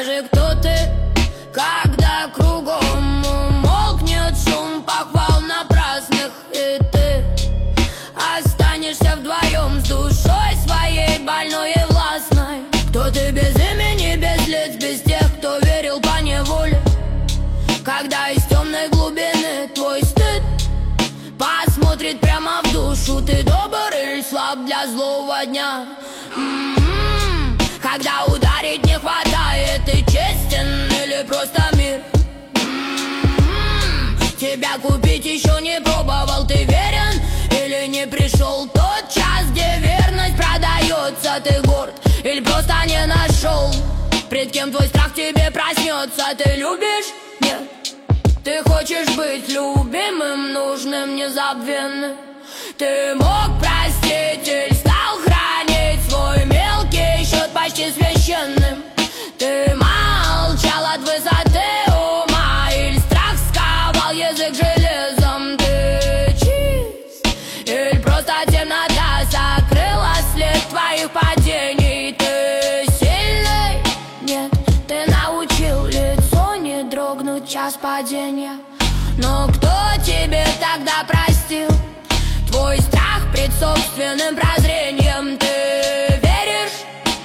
Скажи, кто ты, когда кругом умолкнет шум похвал напрасных, и ты останешься вдвоем с душой своей больной и властной. Кто ты без имени, без лиц, без тех, кто верил по неволе, когда из темной глубины твой стыд посмотрит прямо в душу. Ты добр или слаб для злого дня? Когда ударить не хватает, ты честен или просто мир? Тебя купить еще не пробовал, ты верен или не пришел тот час, где верность продается? Ты горд или просто не нашел, пред кем твой страх тебе проснется? Ты любишь? Нет. Ты хочешь быть любимым, нужным, незабвенным. Ты мог простить или стал хранить свой мелкий счет почти священным? Ты молчал от высоты ума или страх сковал язык железом? Ты чист или просто темнота сокрыла след твоих падений? Ты сильный? Нет, ты научил лицо не дрогнуть час падения. Но кто тебе тогда простил твой страх пред собственным прозрением? Ты веришь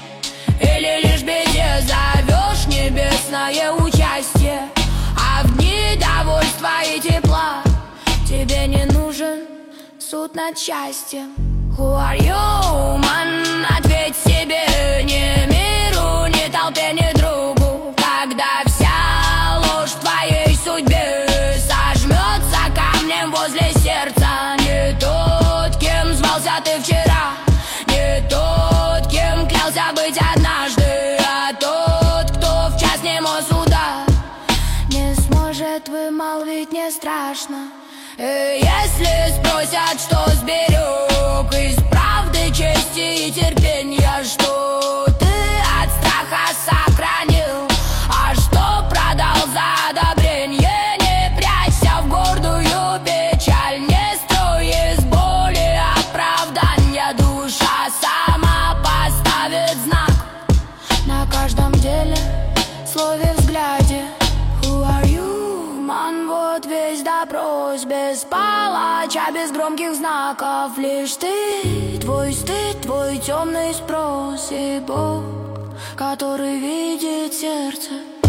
или лишь беде зовешь небесное участие? А в дни довольства и тепла тебе не нужен суд над счастьем. Who are you, man? Ответь себе, ни миру, ни толпе, ни другу. Когда вся ложь в твоей судьбе сожмется камнем возле сердца, не тот, кем звался ты вчера, не тот, кем клялся быть однажды, а тот, кто в час немо суда не сможет вымолвить, не страшно. И если спросят, что сберег из правды, чести и терпения, что ты от страха сохранил, а что продал за одобрение, не прячься в гордую печаль, не строй из боли оправдания. Душа сама поставит знак на каждом деле, слове, взгляде. Who are you, man? Вот весь допрос, без палача, без громких знаков. Лишь ты, твой стыд, твой темный спрос и Бог, который видит сердце.